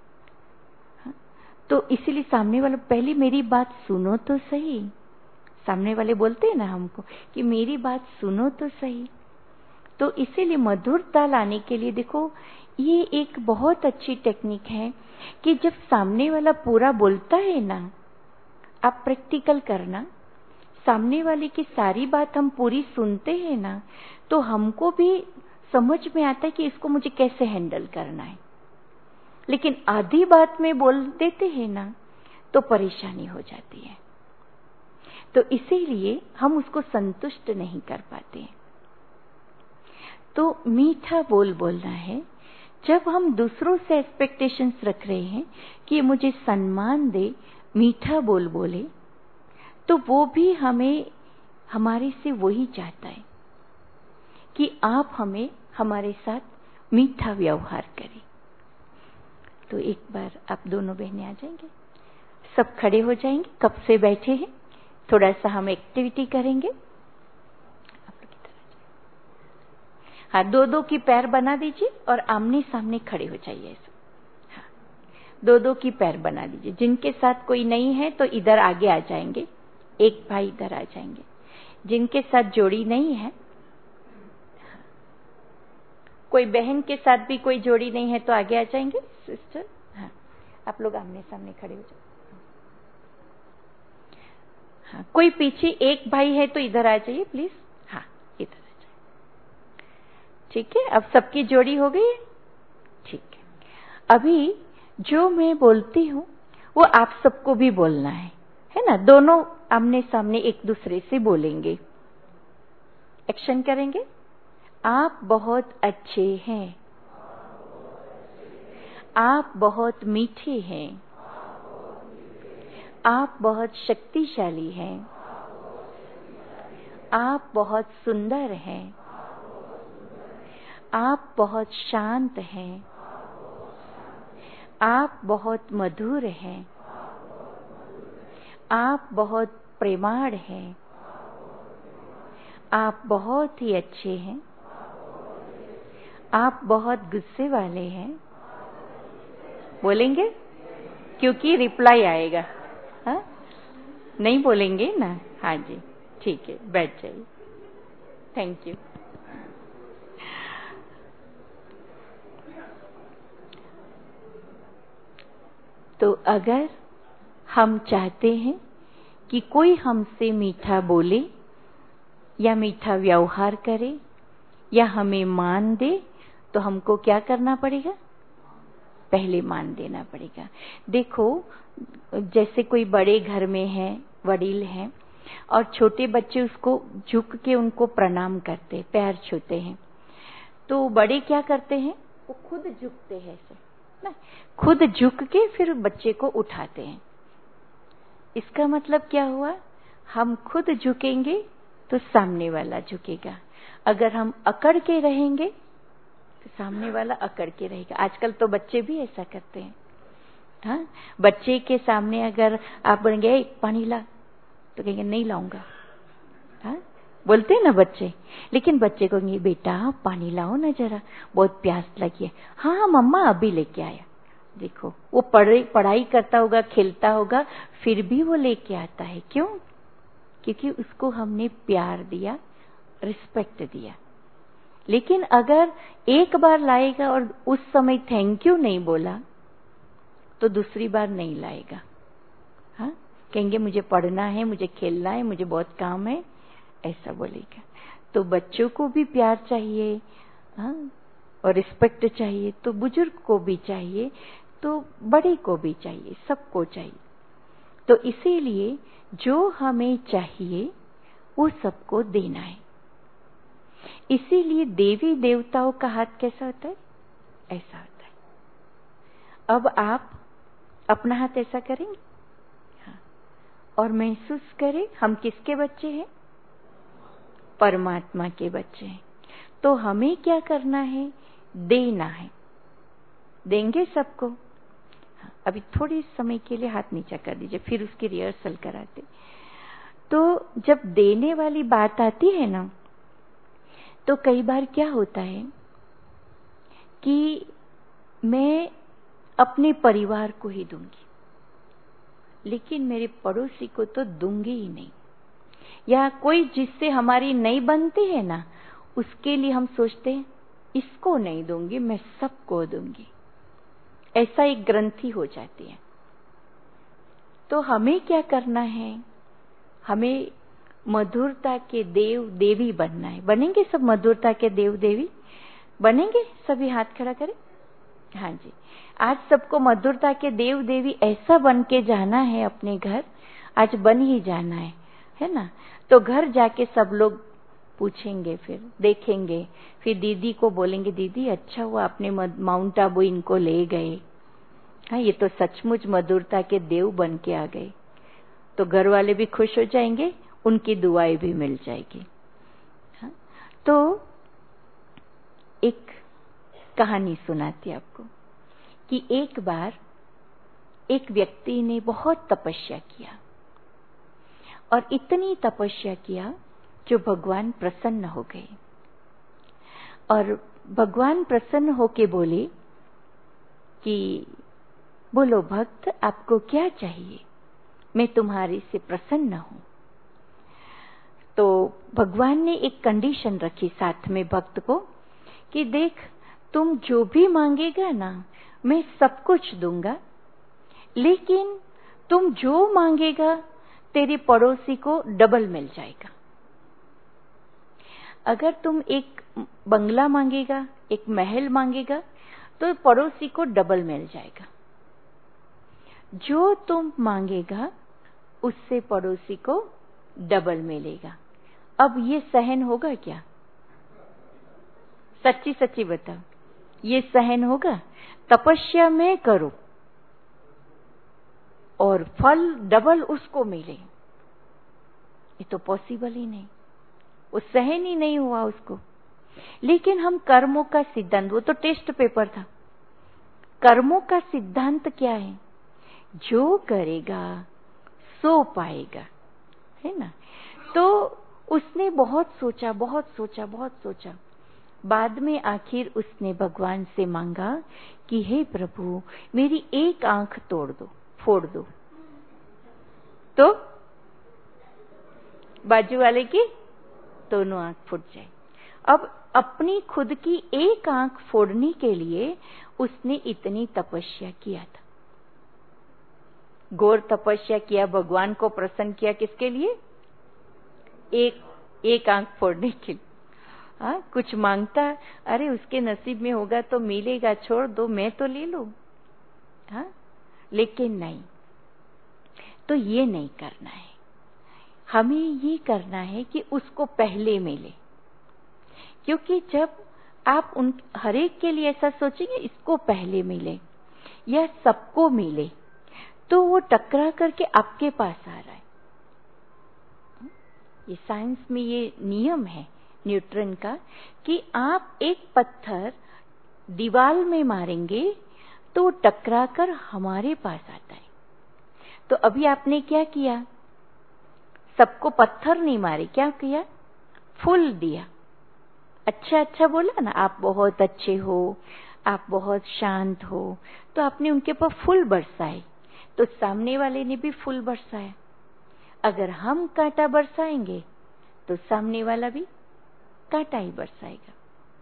तो इसीलिए सामने वाला पहले मेरी बात सुनो तो सही। सामने वाले बोलते हैं ना हमको कि मेरी बात सुनो तो सही। तो इसीलिए मधुरता लाने के लिए देखो, ये एक बहुत अच्छी टेक्निक है कि जब सामने वाला पूरा बोलता है ना, आप प्रैक्टिकल करना, सामने वाले की सारी बात हम पूरी सुनते हैं ना, तो हमको भी समझ में आता है कि इसको मुझे कैसे हैंडल करना है। लेकिन आधी बात में बोल देते हैं ना, तो परेशानी हो जाती है। तो इसीलिए हम उसको संतुष्ट नहीं कर पाते हैं। तो मीठा बोल बोलना है। जब हम दूसरों से एक्सपेक्टेशंस रख रहे हैं कि मुझे सम्मान दे, मीठा बोल बोले, तो वो भी हमें हमारे से वही चाहता है कि आप हमें हमारे साथ मीठा व्यवहार करें। तो एक बार आप दोनों बहनें आ जाएंगे, सब खड़े हो जाएंगे, कब से बैठे हैं, थोड़ा सा हम एक्टिविटी करेंगे। हाँ, दो दो की पैर बना दीजिए और आमने सामने खड़े हो जाइए। हाँ, दो दो की पैर बना दीजिए। जिनके साथ कोई नहीं है तो इधर आगे आ जाएंगे, एक भाई इधर आ जाएंगे। जिनके साथ जोड़ी नहीं है, कोई बहन के साथ भी कोई जोड़ी नहीं है तो आगे आ जाएंगे सिस्टर। हाँ, आप लोग आमने सामने खड़े हो जाओ। हाँ, कोई पीछे एक भाई है तो इधर आ जाइए प्लीज। हाँ, इधर आ जाइए। ठीक है, अब सबकी जोड़ी हो गई है। ठीक है, अभी जो मैं बोलती हूँ वो आप सबको भी बोलना है ना। दोनों आमने सामने एक दूसरे से बोलेंगे, एक्शन करेंगे। आप बहुत अच्छे हैं, आप बहुत मीठे हैं, आप बहुत शक्तिशाली हैं, आप बहुत सुंदर हैं, आप बहुत शांत हैं, आप बहुत मधुर हैं, आप बहुत प्रेमाळ हैं, आप बहुत ही अच्छे हैं, आप बहुत गुस्से वाले हैं। बोलेंगे? क्योंकि रिप्लाई आएगा। हाँ, नहीं बोलेंगे ना? हाँ जी, ठीक है, बैठ जाइए। Thank you. तो अगर हम चाहते हैं कि कोई हमसे मीठा बोले या मीठा व्यवहार करे या हमें मान दे, तो हमको क्या करना पड़ेगा? पहले मान देना पड़ेगा। देखो, जैसे कोई बड़े घर में है, वडील हैं, और छोटे बच्चे उसको झुक के उनको प्रणाम करते, पैर छूते हैं, तो बड़े क्या करते हैं? वो खुद झुकते हैं ना, खुद झुक के फिर बच्चे को उठाते हैं। इसका मतलब क्या हुआ? हम खुद झुकेंगे तो सामने वाला झुकेगा। अगर हम अकड़ के रहेंगे तो सामने वाला अकड़ के रहेगा। आजकल तो बच्चे भी ऐसा करते हैं। हाँ, बच्चे के सामने अगर आप बन गए पानी ला, तो कहेंगे नहीं लाऊंगा। हाँ, बोलते हैं ना बच्चे। लेकिन बच्चे को कहेंगे बेटा पानी लाओ ना जरा, बहुत प्यास लगी है। हाँ मम्मा अभी लेके आया। देखो वो पढ़ाई करता होगा, खेलता होगा, फिर भी वो लेके आता है। क्यों? क्योंकि उसको हमने प्यार दिया, रिस्पेक्ट दिया। लेकिन अगर एक बार लाएगा और उस समय थैंक यू नहीं बोला, तो दूसरी बार नहीं लाएगा। हाँ, कहेंगे मुझे पढ़ना है, मुझे खेलना है, मुझे बहुत काम है, ऐसा बोलेगा। तो बच्चों को भी प्यार चाहिए, हाँ, और रिस्पेक्ट चाहिए, तो बुजुर्ग को भी चाहिए, तो बड़े को भी चाहिए, सबको चाहिए। तो इसीलिए जो हमें चाहिए वो सबको देना है। इसीलिए देवी देवताओं का हाथ कैसा होता है? ऐसा होता है। अब आप अपना हाथ ऐसा करेंगे, हाँ, और महसूस करें हम किसके बच्चे हैं? परमात्मा के बच्चे हैं। तो हमें क्या करना है? देना है। देंगे सबको। हाँ, अभी थोड़ी समय के लिए हाथ नीचा कर दीजिए, फिर उसकी रिहर्सल कराते। तो जब देने वाली बात आती है ना, तो कई बार क्या होता है कि मैं अपने परिवार को ही दूंगी, लेकिन मेरे पड़ोसी को तो दूंगी ही नहीं। या कोई जिससे हमारी नहीं बनती है ना, उसके लिए हम सोचते हैं इसको नहीं दूंगी, मैं सबको दूंगी। ऐसा एक ग्रंथि हो जाती है। तो हमें क्या करना है? हमें मधुरता के देव देवी बनना है। बनेंगे सब मधुरता के देव देवी? बनेंगे? सभी हाथ खड़ा करें। हाँ जी, आज सबको मधुरता के देव देवी ऐसा बन के जाना है अपने घर। आज बन ही जाना है ना? तो घर जाके सब लोग पूछेंगे, फिर देखेंगे, फिर दीदी को बोलेंगे दीदी अच्छा हुआ आपने माउंट आबू इनको ले गए। हाँ, ये तो सचमुच मधुरता के देव बन के आ गए। तो घर वाले भी खुश हो जाएंगे, उनकी दुआएं भी मिल जाएगी। हाँ? तो एक कहानी सुनाती आपको कि एक बार एक व्यक्ति ने बहुत तपस्या किया, और इतनी तपस्या किया जो भगवान प्रसन्न हो गए। और भगवान प्रसन्न होके बोले कि बोलो भक्त आपको क्या चाहिए, मैं तुम्हारे से प्रसन्न हूं। तो भगवान ने एक कंडीशन रखी साथ में भक्त को कि देख तुम जो भी मांगेगा ना, मैं सब कुछ दूंगा, लेकिन तुम जो मांगेगा तेरे पड़ोसी को डबल मिल जाएगा। अगर तुम एक बंगला मांगेगा, एक महल मांगेगा, तो पड़ोसी को डबल मिल जाएगा। जो तुम मांगेगा उससे पड़ोसी को डबल मिलेगा। अब ये सहन होगा क्या? सच्ची सच्ची बताओ, ये सहन होगा? तपस्या में करो और फल डबल उसको मिले, ये तो पॉसिबल ही नहीं, वो सहन ही नहीं हुआ उसको। लेकिन हम कर्मों का सिद्धांत, वो तो टेस्ट पेपर था। कर्मों का सिद्धांत क्या है? जो करेगा सो पाएगा, है ना? तो उसने बहुत सोचा, बहुत सोचा, बहुत सोचा। बाद में आखिर उसने भगवान से मांगा कि हे प्रभु मेरी एक आंख तोड़ दो, फोड़ दो, तो बाजू वाले की दोनों आंख फूट जाए। अब अपनी खुद की एक आंख फोड़ने के लिए उसने इतनी तपस्या किया था, घोर तपस्या किया, भगवान को प्रसन्न किया। किसके लिए? एक आंख फोड़ने के लिए। हाँ, कुछ मांगता, अरे उसके नसीब में होगा तो मिलेगा, छोड़ दो, मैं तो ले लूं। हाँ, लेकिन नहीं, तो ये नहीं करना है। हमें ये करना है कि उसको पहले मिले। क्योंकि जब आप उन हर एक के लिए ऐसा सोचेंगे इसको पहले मिले या सबको मिले, तो वो टकरा करके आपके पास आ रहा है। ये साइंस में ये नियम है न्यूटन का कि आप एक पत्थर दीवार में मारेंगे तो टकराकर हमारे पास आता है। तो अभी आपने क्या किया? सबको पत्थर नहीं मारे, क्या किया? फूल दिया। अच्छा बोला ना, आप बहुत अच्छे हो, आप बहुत शांत हो, तो आपने उनके पर फूल बरसाए, तो सामने वाले ने भी फूल बरसाया। अगर हम कांटा बरसाएंगे तो सामने वाला भी कांटा ही बरसाएगा।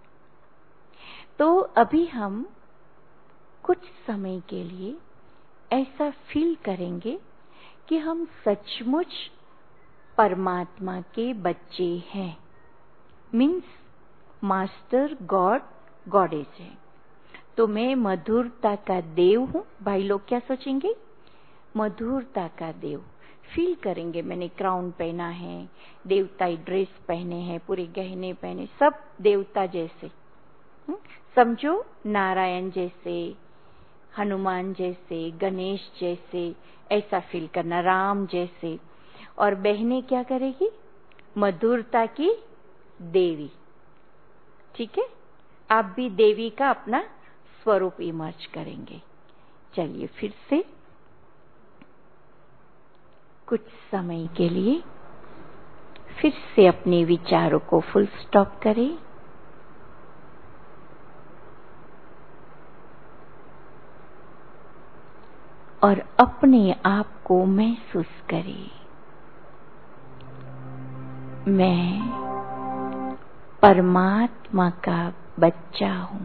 तो अभी हम कुछ समय के लिए ऐसा फील करेंगे कि हम सचमुच परमात्मा के बच्चे हैं, मीन्स मास्टर गॉड गॉडेस है। तो मैं मधुरता का देव हूं। भाई लोग क्या सोचेंगे? मधुरता का देव फील करेंगे। मैंने क्राउन पहना है, देवताई ड्रेस पहने हैं, पूरे गहने पहने, सब देवता जैसे। समझो नारायण जैसे, हनुमान जैसे, गणेश जैसे, ऐसा फील करना, राम जैसे। और बहनें क्या करेगी? मधुरता की देवी। ठीक है, आप भी देवी का अपना स्वरूप इमर्ज करेंगे। चलिए फिर से कुछ समय के लिए फिर से अपने विचारों को फुल स्टॉप करें। और अपने आप को महसूस करें, मैं परमात्मा का बच्चा हूं,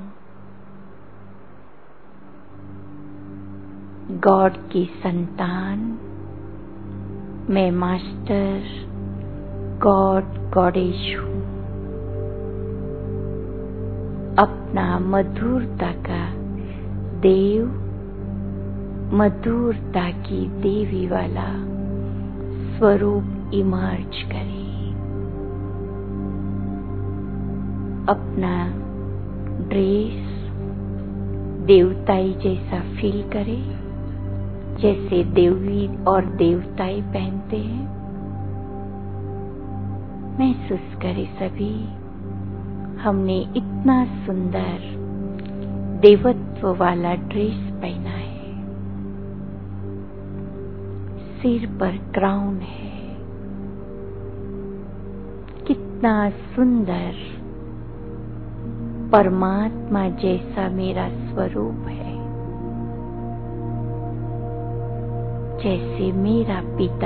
गॉड की संतान। मैं मास्टर गॉड गॉडेश हूं, अपना मधुरता का देव, मधुरता की देवी वाला स्वरूप इमर्ज करें। अपना ड्रेस देवताई जैसा फील करें, जैसे देवी और देवताई पहनते हैं। महसूस करें सभी, हमने इतना सुंदर देवत्व वाला ड्रेस पहना है, सिर पर क्राउन है, कितना सुंदर परमात्मा जैसा मेरा स्वरूप है। जैसे मेरा पिता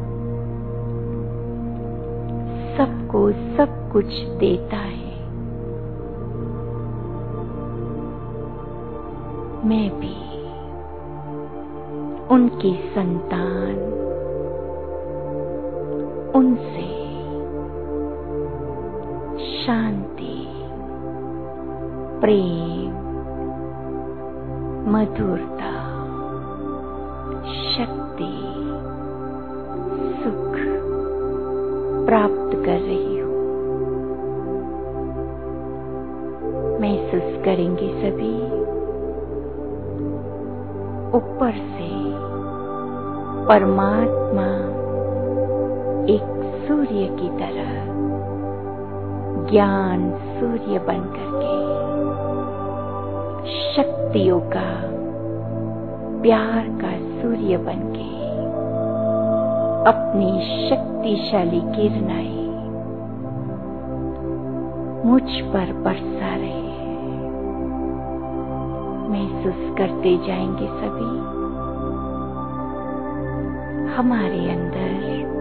सबको सब कुछ देता है, मैं भी उनकी संतान, उनसे शांति, प्रेम, मधुरता, शक्ति, सुख प्राप्त कर रही हूं। महसूस करेंगे सभी, ऊपर से परमात्मा एक सूर्य की तरह, ज्ञान सूर्य बनकर के, शक्तियों का, प्यार का सूर्य बनके अपनी शक्तिशाली किरणाएं मुझ पर बरसा रहे हैं। महसूस करते जाएंगे सभी, हमारे अंदर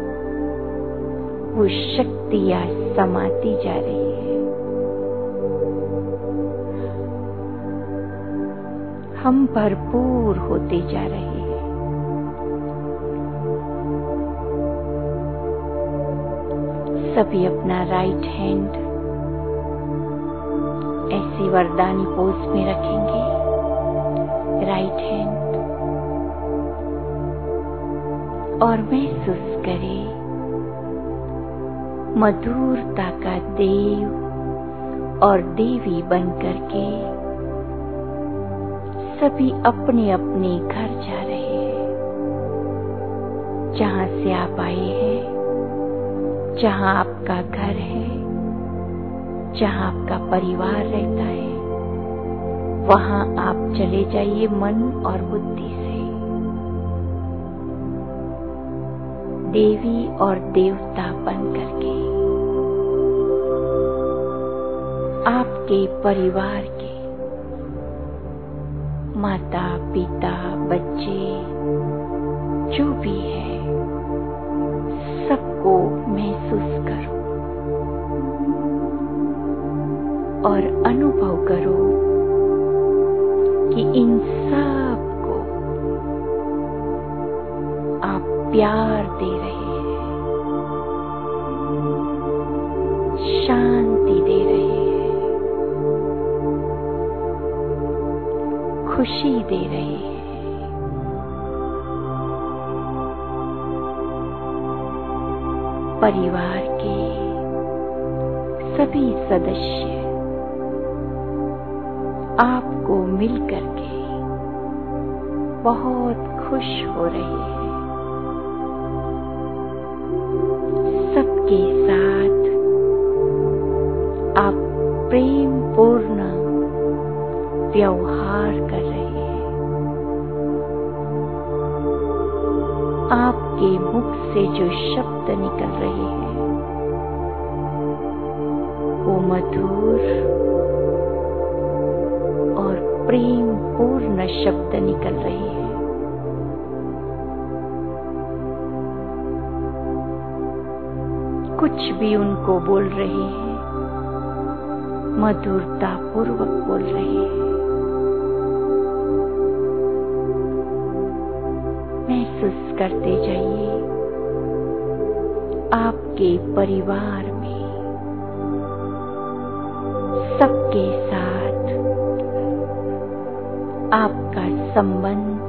वो शक्तियां समाती जा रही है। हम भरपूर होते जा रहे हैं। सभी अपना राइट हैंड ऐसे वरदानी पोज में रखेंगे। राइट हैंड, और महसूस करें मधुरता का देव और देवी बनकर के सभी अपने अपने घर जा रहे हैं, जहां से आप आए हैं, जहां आपका घर है, जहां आपका परिवार रहता है। वहां आप चले जाइए मन और बुद्धि से। देवी और देवता बन करके आपके परिवार के माता पिता बच्चे जो भी है सबको महसूस करो और अनुभव करो कि इन सब को आप प्यार दे रहे हैं, शांति दे रहे हैं, खुशी दे रहे हैं। परिवार के सभी सदस्य आपको मिलकर के बहुत खुश हो रहे हैं। सबके साथ आप प्रेम पूर्ण व्यवहार कर रहे हैं। आपके मुख से जो शब्द निकल रहे हैं वो मधुर और प्रेम पूर्ण शब्द निकल रहे हैं। कुछ भी उनको बोल रहे हैं, मधुरता पूर्वक बोल रहे हैं। महसूस करते जाइए आपके परिवार में सबके साथ आपका संबंध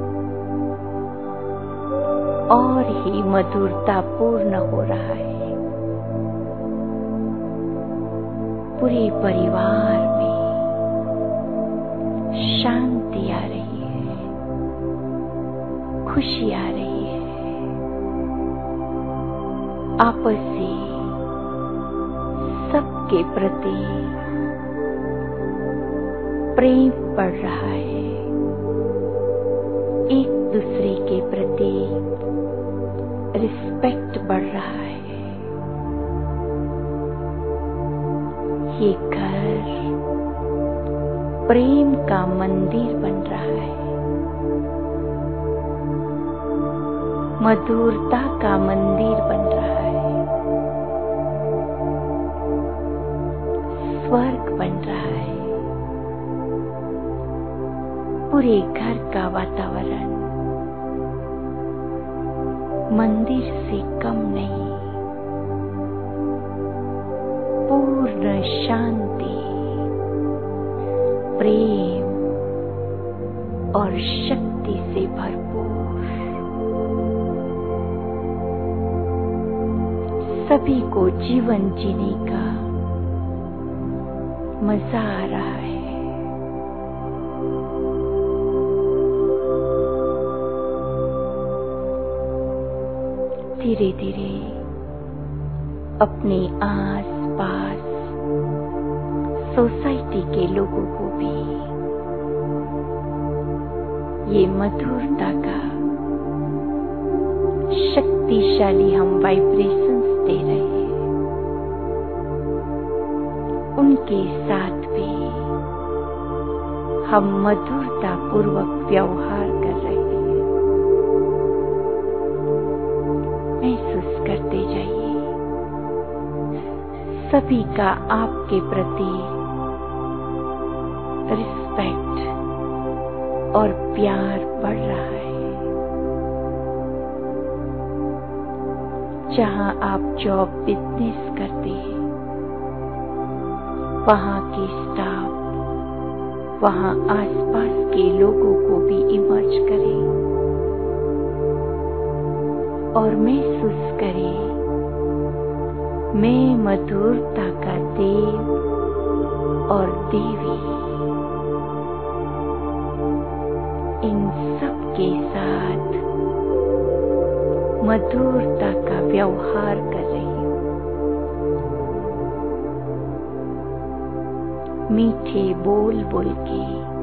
और ही मधुरता पूर्ण हो रहा है। पूरे परिवार में शांति आ रही है, खुशी आ रही है। आपसी सबके प्रति प्रेम बढ़ रहा है, एक दूसरे के प्रति रिस्पेक्ट बढ़ रहा है। ये घर प्रेम का मंदिर बन रहा है, मधुरता का मंदिर बन रहा है, स्वर्ग बन रहा है। पूरे घर का वातावरण मंदिर से कम नहीं, पूर्ण शांति, प्रेम और शक्ति से भरपूर। सभी को जीवन जीने का मजा आ रहा है। धीरे धीरे अपने आस पास सोसाइटी के लोगों को भी ये मधुरता का शक्तिशाली हम वाइब्रेशंस दे रहे हैं। उनके साथ भी हम मधुरता पूर्वक व्यवहार कर रहे हैं। महसूस करते जाइए सभी का आपके प्रति रिस्पेक्ट और प्यार बढ़ रहा है। जहां आप जॉब बिजनेस करते हैं वहां के स्टाफ, वहां आसपास के लोगों को भी इमर्ज करें और महसूस करें मैं मधुरता का देव और देवी इन सब के साथ मधुरता का व्यवहार कर रही हूँ। मीठे बोल बोल के,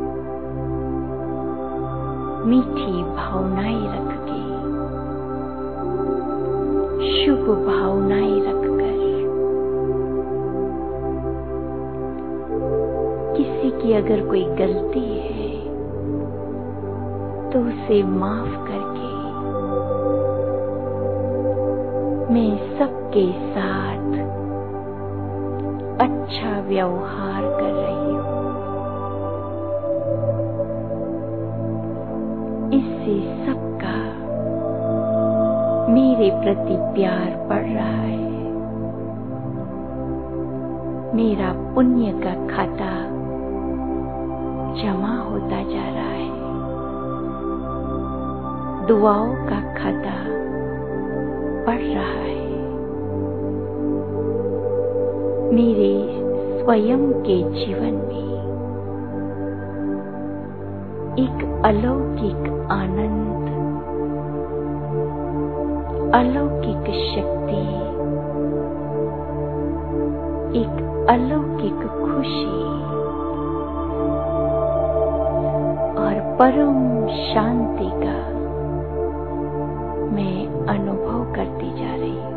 मीठी भावनाएं रख के, शुभ भावनाएं रखकर, किसी की अगर कोई गलती है तो उसे माफ करके मैं सबके साथ अच्छा व्यवहार कर रही हूँ। इससे सबका मेरे प्रति प्यार बढ़ रहा है। मेरा पुण्य का खाता जमा होता जा रहा है। दुआओं का खाता बढ़ रहा है। मेरे स्वयं के जीवन में एक अलौकिक आनंद, अलौकिक शक्ति, एक अलौकिक खुशी और परम शांति का मैं अनुभव करती जा रही हूँ।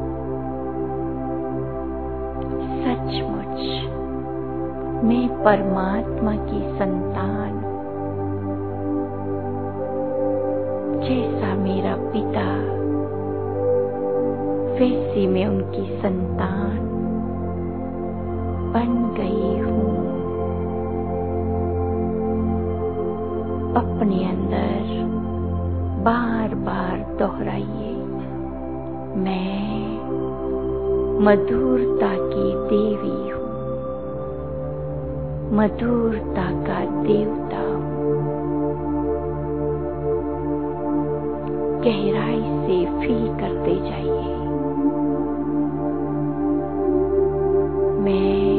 सचमुच मैं परमात्मा की संतान, जैसा मेरा पिता वैसी मैं उनकी संतान बन गई हूँ। अपने अंदर बार बार दोहराइए, मैं मधुरता की देवी हूँ, मधुरता का देवता हूँ। गहराई से फील करते जाइए, मैं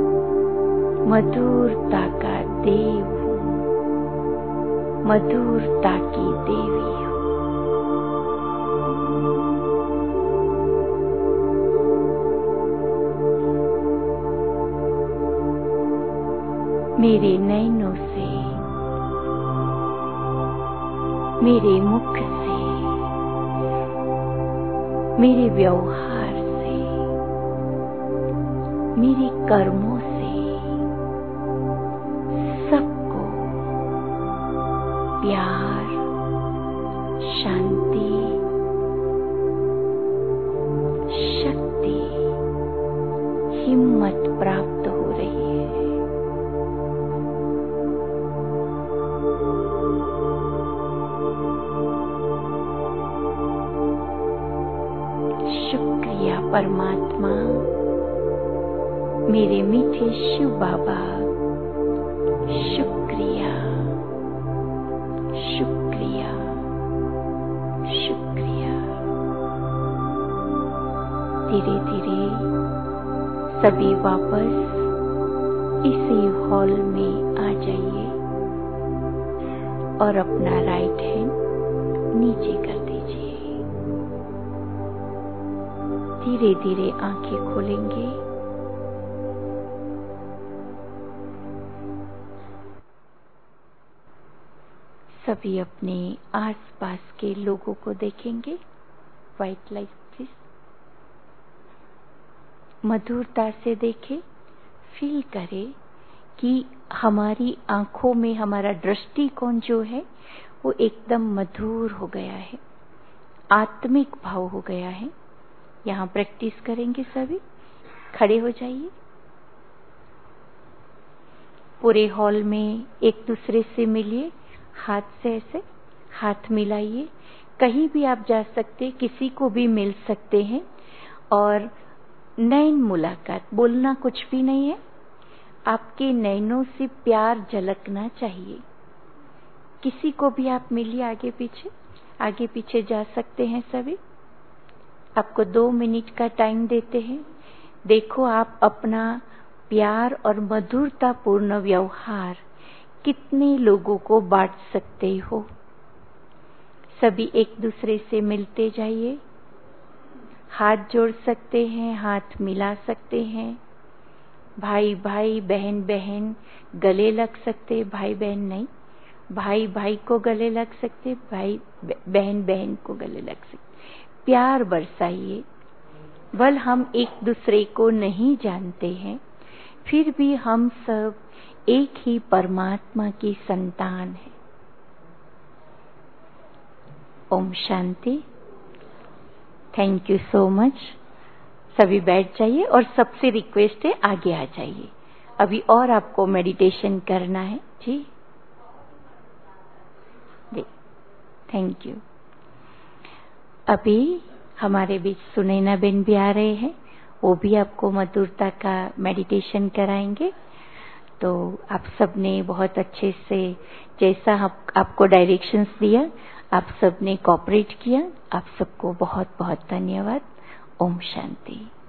मधुरता का देव हूँ, मधुरता की देवी हूँ। मेरे नैनों से, मेरे मुख से, मेरे व्यवहार से, मेरे कर्मों से सबको प्यार, शांति, शक्ति, हिम्मत प्राप्त हो रही है। शुक्रिया परमात्मा, मेरे मीठे शिव बाबा, शुक्रिया, शुक्रिया, शुक्रिया। धीरे धीरे सभी वापस इसी हॉल में आ जाइए और अपना राइट हैंड नीचे कर दीजिए। धीरे धीरे आंखें खोलेंगे। सभी अपने आसपास के लोगों को देखेंगे। White light please. मधुरता से देखें, फील करें कि हमारी आंखों में हमारा दृष्टिकोण जो है वो एकदम मधुर हो गया है, आत्मिक भाव हो गया है। यहाँ प्रैक्टिस करेंगे सभी। खड़े हो जाइए। पूरे हॉल में एक दूसरे से मिलिए, हाथ से ऐसे हाथ मिलाइए। कहीं भी आप जा सकते, किसी को भी मिल सकते हैं। और नैन मुलाकात, बोलना कुछ भी नहीं है, आपके नैनों से प्यार झलकना चाहिए। किसी को भी आप मिलिए। आगे पीछे जा सकते हैं सभी। आपको 2 मिनट का टाइम देते हैं। देखो आप अपना प्यार और मधुरता पूर्ण व्यवहार कितने लोगों को बांट सकते हो। सभी एक दूसरे से मिलते जाइए। हाथ जोड़ सकते हैं, हाथ मिला सकते हैं। भाई भाई बहन बहन गले लग सकते, भाई बहन नहीं। भाई भाई को गले लग सकते, भाई बहन बहन को गले लग सकते। प्यार बरसाइए। बल हम एक दूसरे को नहीं जानते हैं, फिर भी हम सब एक ही परमात्मा की संतान हैं। ओम शांति। Thank you so much. सभी बैठ जाइए और सबसे रिक्वेस्ट है आगे आ जाइए। अभी और आपको मेडिटेशन करना है जी। Thank you. अभी हमारे बीच सुनैना बेन भी आ रहे हैं, वो भी आपको मधुरता का मेडिटेशन कराएंगे। तो आप सबने बहुत अच्छे से, जैसा आपको डायरेक्शंस दिया, आप सबने कोऑपरेट किया। आप सबको बहुत बहुत धन्यवाद। ओम शांति।